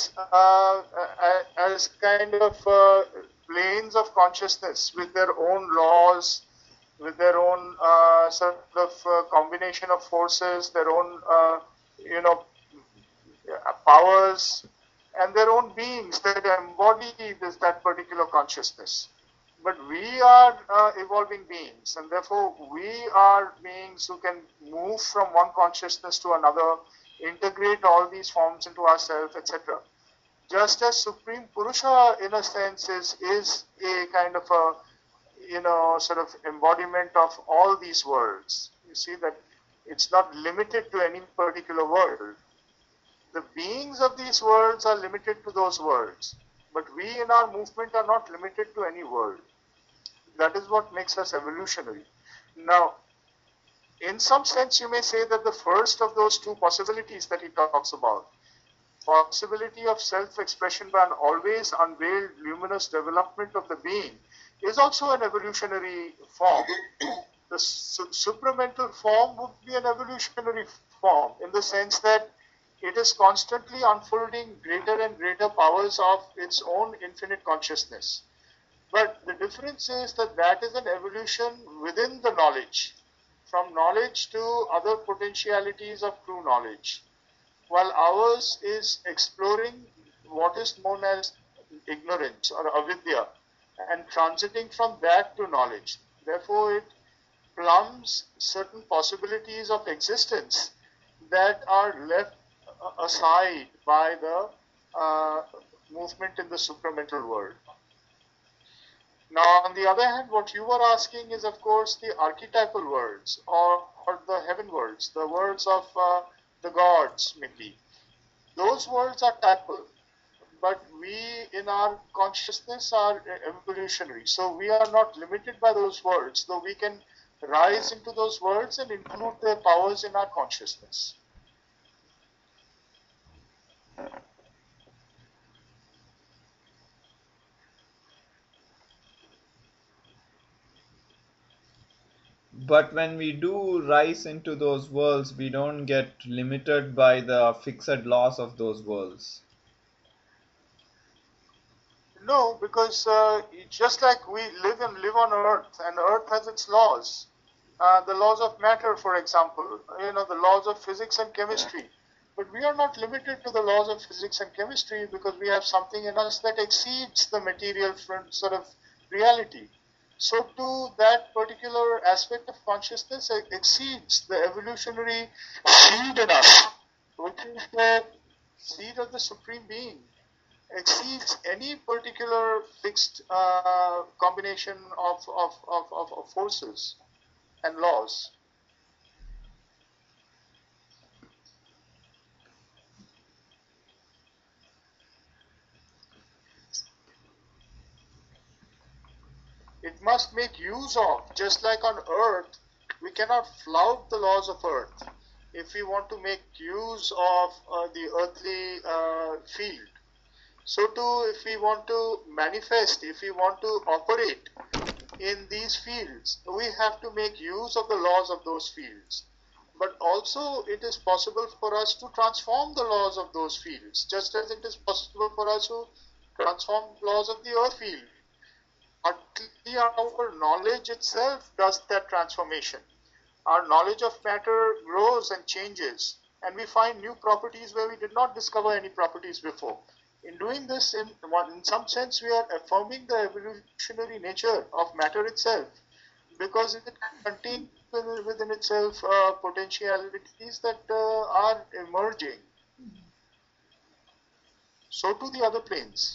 as kind of planes of consciousness with their own laws, with their own sort of combination of forces, their own powers, and their own beings that embody that particular consciousness. But we are evolving beings, and therefore we are beings who can move from one consciousness to another, integrate all these forms into ourselves, etc. Just as Supreme Purusha, in a sense, is a kind of a sort of embodiment of all these worlds. You see that it's not limited to any particular world. The beings of these worlds are limited to those worlds, but we in our movement are not limited to any world. That is what makes us evolutionary. Now, in some sense, you may say that the first of those two possibilities that he talks about, possibility of self-expression by an always unveiled luminous development of the being, is also an evolutionary form. The supramental form would be an evolutionary form in the sense that it is constantly unfolding greater and greater powers of its own infinite consciousness. But the difference is that that is an evolution within the knowledge, from knowledge to other potentialities of true knowledge, while ours is exploring what is known as ignorance or avidya and transiting from that to knowledge. Therefore, it plumbs certain possibilities of existence that are left aside by the movement in the supramental world. Now, on the other hand, what you were asking is, of course, the archetypal worlds or the heaven worlds, the worlds of the gods, maybe. Those worlds are typal, but we in our consciousness are evolutionary. So we are not limited by those worlds, though we can rise into those worlds and include their powers in our consciousness. But when we do rise into those worlds, we don't get limited by the fixed laws of those worlds. No, because just like we live on Earth, and Earth has its laws, the laws of matter, for example, the laws of physics and chemistry. But we are not limited to the laws of physics and chemistry because we have something in us that exceeds the material sort of reality. So too, that particular aspect of consciousness exceeds the evolutionary seed in us, which is the seed of the Supreme Being, exceeds any particular fixed combination of forces and laws. It must make use of, just like on earth, we cannot flout the laws of earth. If we want to make use of the earthly field, so too if we want to manifest, if we want to operate in these fields, we have to make use of the laws of those fields. But also it is possible for us to transform the laws of those fields, just as it is possible for us to transform laws of the earth field. Partly our knowledge itself does that transformation. Our knowledge of matter grows and changes, and we find new properties where we did not discover any properties before. In doing this, in some sense, we are affirming the evolutionary nature of matter itself, because it contains within itself potentialities that are emerging. So too the other planes.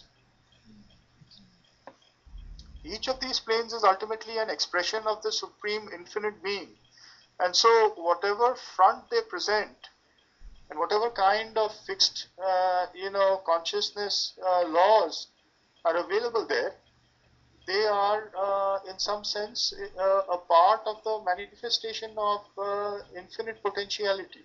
Each of these planes is ultimately an expression of the Supreme Infinite Being. And so whatever front they present, and whatever kind of fixed, consciousness laws are available there, they are, in some sense, a part of the manifestation of infinite potentiality.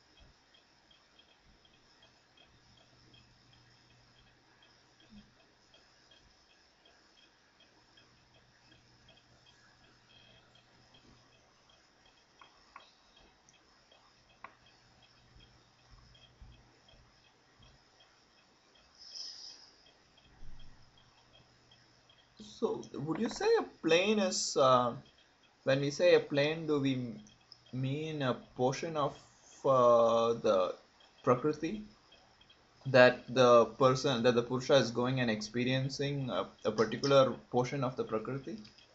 So, would you say a plane is, when we say a plane, do we mean a portion of the Prakriti that the Purusha is going and experiencing a particular portion of the Prakriti?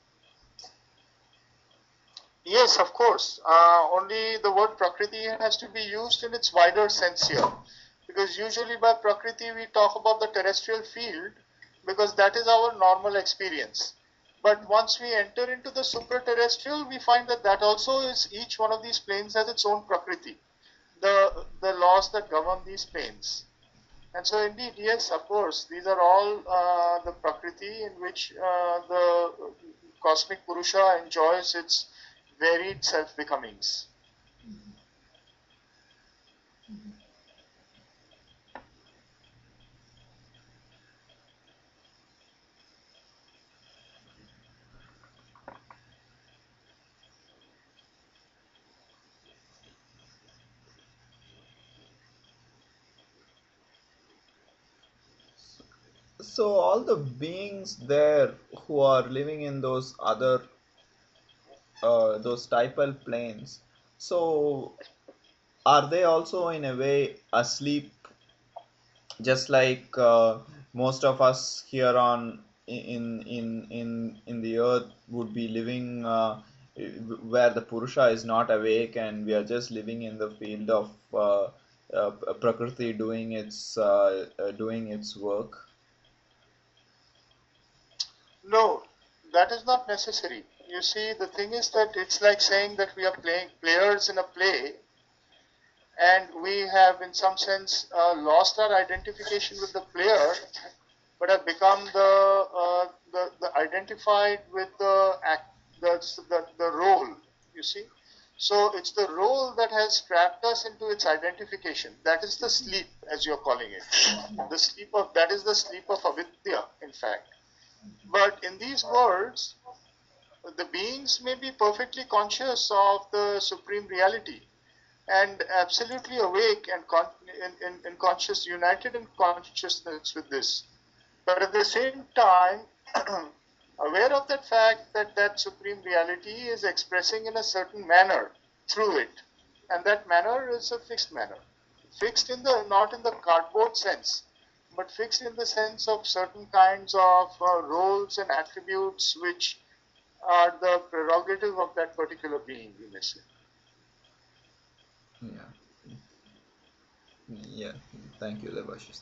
Yes, of course. Only the word Prakriti has to be used in its wider sense here. Because usually by Prakriti we talk about the terrestrial field, because that is our normal experience. But once we enter into the supra-terrestrial, we find that that also is, each one of these planes has its own Prakriti, the laws that govern these planes. And so indeed, yes, of course, these are all the Prakriti in which the cosmic Purusha enjoys its varied self-becomings. So all the beings there who are living in those other those typal planes, so are they also in a way asleep, just like most of us here on in the earth would be living where the Purusha is not awake and we are just living in the field of Prakriti doing its work? No, that is not necessary. You see, the thing is that it's like saying that we are playing players in a play, and we have in some sense lost our identification with the player, but have become the identified with the role, you see. So it's the role that has trapped us into its identification. That is the sleep, as you're calling it. That is the sleep of avidya, in fact. But in these worlds, the beings may be perfectly conscious of the supreme reality and absolutely awake and in conscious, united in consciousness with this. But at the same time, aware of that fact that that supreme reality is expressing in a certain manner through it. And that manner is a fixed manner. Fixed not in the cardboard sense, but fixed in the sense of certain kinds of roles and attributes which are the prerogative of that particular being, you may say. Yeah. Yeah. Thank you, Devashish.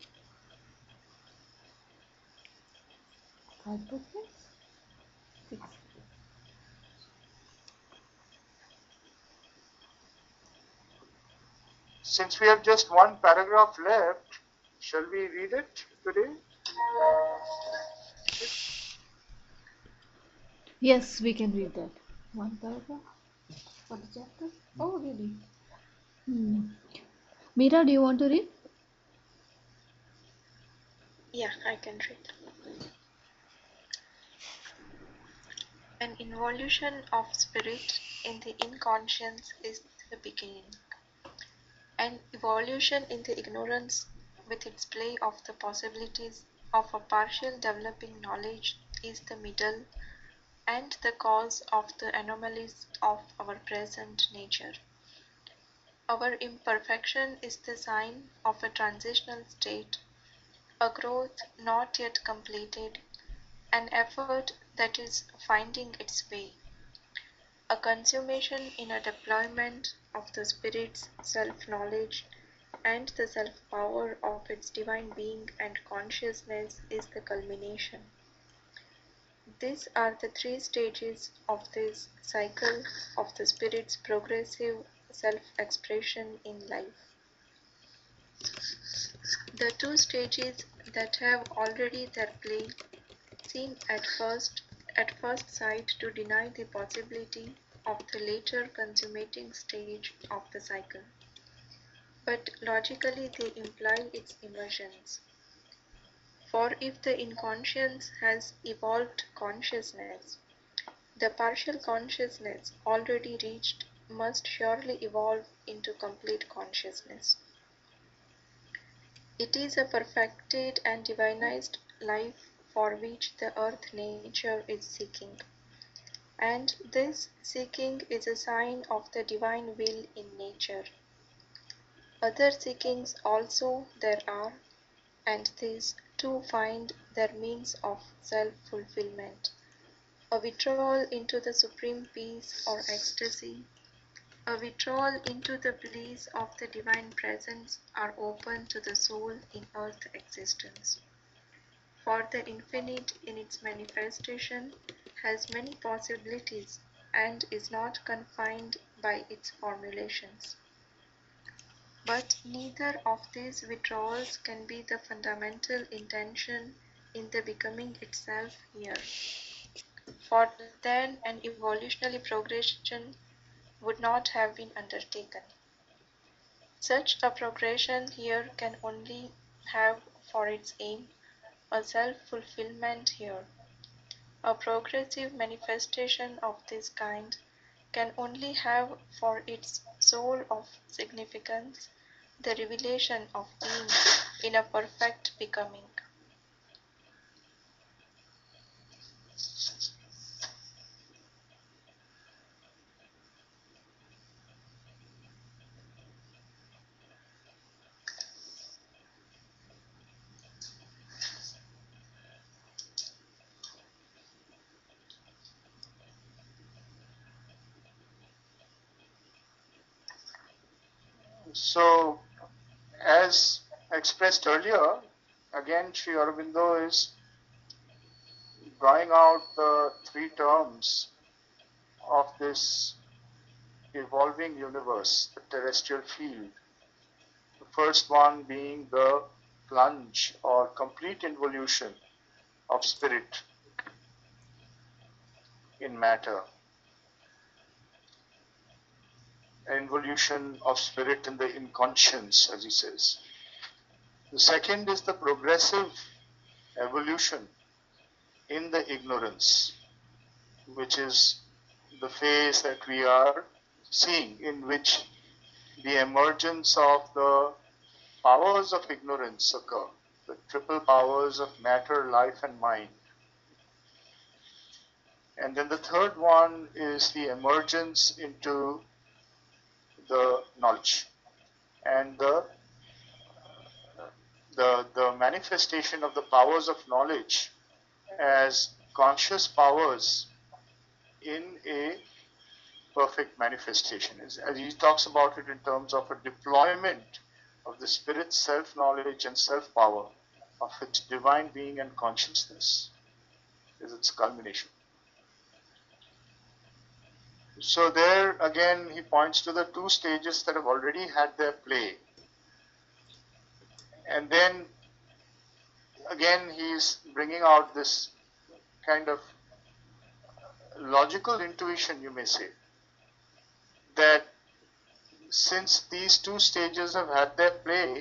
Since we have just one paragraph left, shall we read it today? Yes, we can read that. One paragraph for the chapter. Oh, really? Meera, do you want to read? Yeah, I can read. An involution of spirit in the inconscience is the beginning. An evolution in the ignorance with its play of the possibilities of a partial developing knowledge is the middle and the cause of the anomalies of our present nature. Our imperfection is the sign of a transitional state, a growth not yet completed, an effort that is finding its way, a consummation in a deployment of the Spirit's self-knowledge, and the self-power of its divine being and consciousness is the culmination. These are the three stages of this cycle of the Spirit's progressive self-expression in life. The two stages that have already their play seem at first sight to deny the possibility of the later consummating stage of the cycle, but logically they imply its emergence. For if the inconscience has evolved consciousness, the partial consciousness already reached must surely evolve into complete consciousness. It is a perfected and divinized life for which the earth nature is seeking, and this seeking is a sign of the divine will in nature. Other seekings also there are, and these too find their means of self-fulfillment. A withdrawal into the supreme peace or ecstasy, a withdrawal into the bliss of the divine presence are open to the soul in earth existence. For the infinite in its manifestation has many possibilities and is not confined by its formulations. But neither of these withdrawals can be the fundamental intention in the becoming itself here, for then an evolutionary progression would not have been undertaken. Such a progression here can only have for its aim a self-fulfillment here. A progressive manifestation of this kind can only have for its soul of significance the revelation of being in a perfect becoming. So, as expressed earlier, again Sri Aurobindo is drawing out the three terms of this evolving universe, the terrestrial field. The first one being the plunge or complete involution of spirit in matter, an involution of spirit in the inconscience, as he says. The second is the progressive evolution in the ignorance, which is the phase that we are seeing, in which the emergence of the powers of ignorance occur, the triple powers of matter, life, and mind. And then the third one is the emergence into the knowledge and the manifestation of the powers of knowledge as conscious powers in a perfect manifestation. As he talks about it in terms of a deployment of the spirit's self-knowledge and self-power of its divine being and consciousness is its culmination. So there again he points to the two stages that have already had their play. And then again he's bringing out this kind of logical intuition, you may say, that since these two stages have had their play,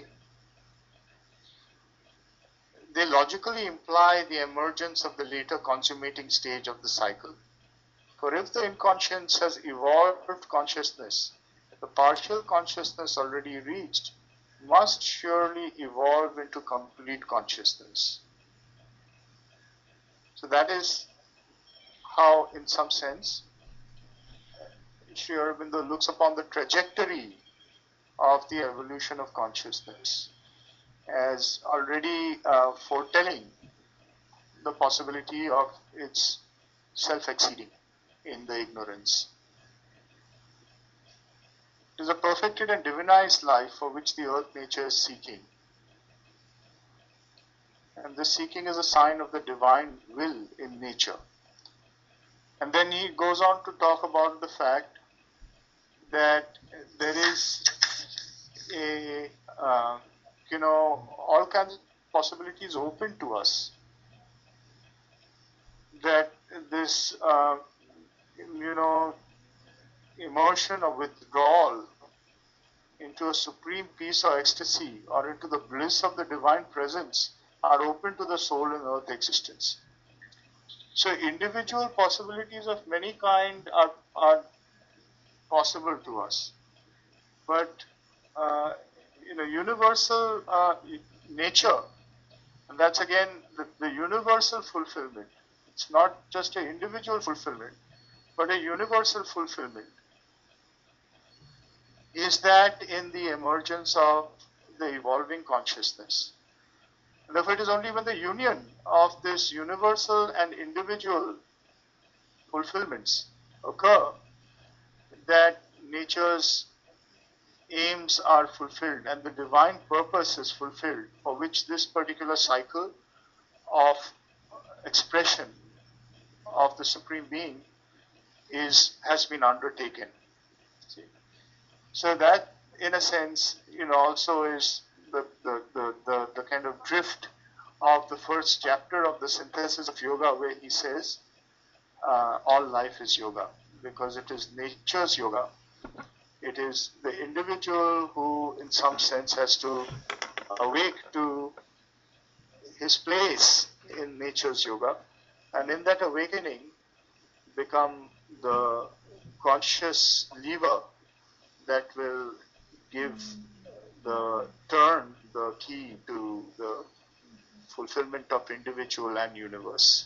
they logically imply the emergence of the later consummating stage of the cycle. For if the inconscience has evolved consciousness, the partial consciousness already reached must surely evolve into complete consciousness. So that is how, in some sense, Sri Aurobindo looks upon the trajectory of the evolution of consciousness as already foretelling the possibility of its self-exceeding in the ignorance. It is a perfected and divinized life for which the earth nature is seeking. And this seeking is a sign of the divine will in nature. And then he goes on to talk about the fact that there is all kinds of possibilities open to us. That this, immersion or withdrawal into a supreme peace or ecstasy or into the bliss of the divine presence are open to the soul and earth existence. So individual possibilities of many kind are possible to us. But, universal nature, and that's again the universal fulfillment. It's not just an individual fulfillment, but a universal fulfillment is that in the emergence of the evolving consciousness. And therefore, it is only when the union of this universal and individual fulfillments occur that nature's aims are fulfilled and the divine purpose is fulfilled for which this particular cycle of expression of the Supreme Being has been undertaken. See? So that, in a sense, also is the kind of drift of the first chapter of the Synthesis of Yoga, where he says, all life is yoga, because it is nature's yoga. It is the individual who, in some sense, has to awake to his place in nature's yoga, and in that awakening, become the conscious lever that will give the key to the fulfillment of individual and universe.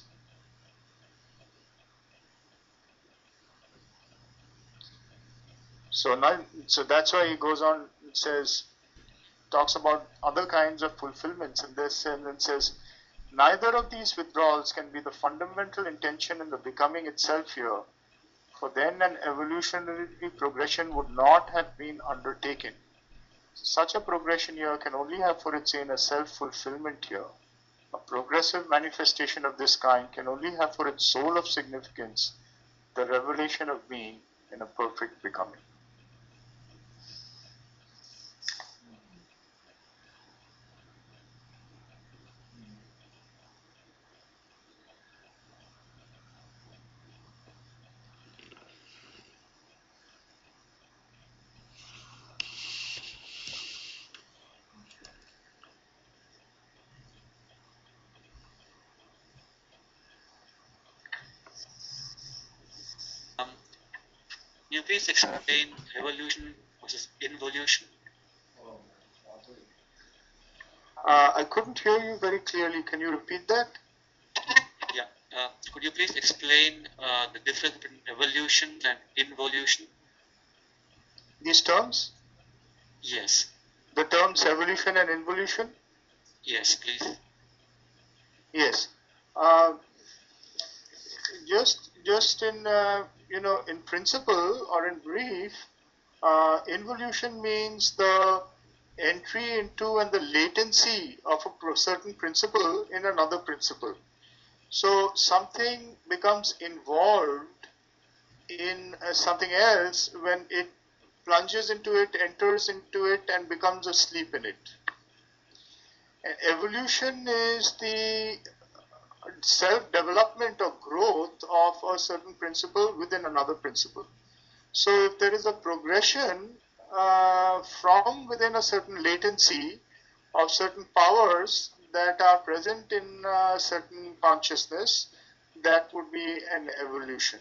So that's why he goes on and talks about other kinds of fulfillments in this, and then says, neither of these withdrawals can be the fundamental intention in the becoming itself here, for then an evolutionary progression would not have been undertaken. Such a progression here can only have for its aim a self-fulfillment here. A progressive manifestation of this kind can only have for its soul of significance the revelation of being in a perfect becoming. Can you please explain evolution versus involution? I couldn't hear you very clearly. Can you repeat that? Yeah. Could you please explain the difference between evolution and involution? These terms? Yes. The terms evolution and involution? Yes, please. Yes. Just in in principle or in brief, involution means the entry into and the latency of a certain principle in another principle. So something becomes involved in something else when it plunges into it, enters into it, and becomes asleep in it. And evolution is the self-development or growth of a certain principle within another principle. So if there is a progression from within a certain latency of certain powers that are present in certain consciousness, that would be an evolution.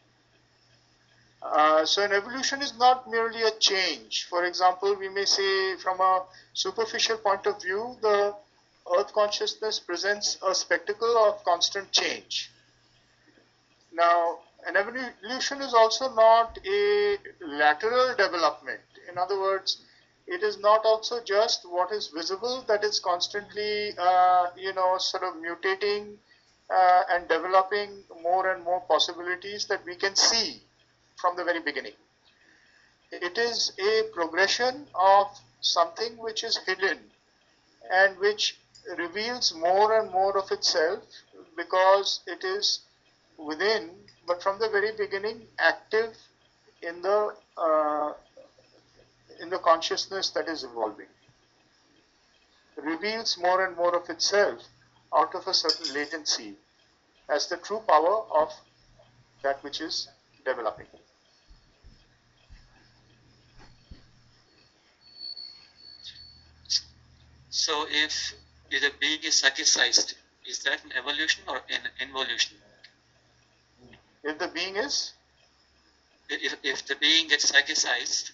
So an evolution is not merely a change. For example, we may say from a superficial point of view, the earth consciousness presents a spectacle of constant change. Now, an evolution is also not a lateral development. In other words, it is not also just what is visible that is constantly, sort of mutating and developing more and more possibilities that we can see from the very beginning. It is a progression of something which is hidden and which reveals more and more of itself because it is within, but from the very beginning active in the consciousness that is evolving. Reveals more and more of itself out of a certain latency as the true power of that which is developing. So if the being is psychicized, is that an evolution or an involution? If the being is? If the being gets psychicized,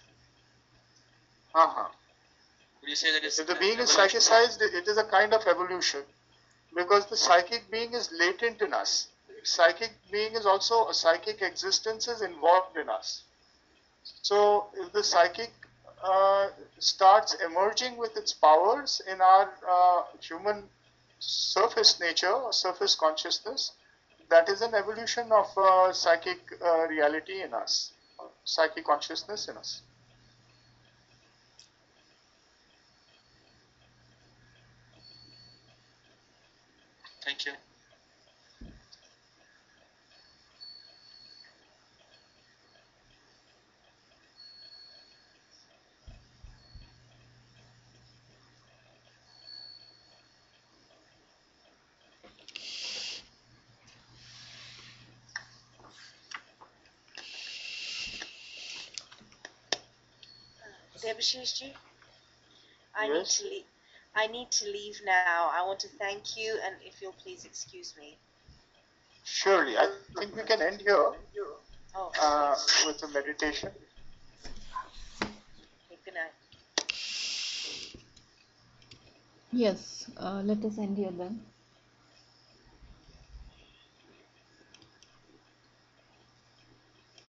would you say that it's if the being is psychicized, it is a kind of evolution because the psychic being is latent in us. Psychic being is also a psychic existence is involved in us. So if the psychic starts emerging with its powers in our human surface nature or surface consciousness, that is an evolution of psychic reality in us, psychic consciousness in us. Thank you. Debashishji, Yes? I need to leave now. I want to thank you, and if you'll please excuse me. Surely. I think we can end here Oh, with a meditation. okay, good night. Yes, let us end here then.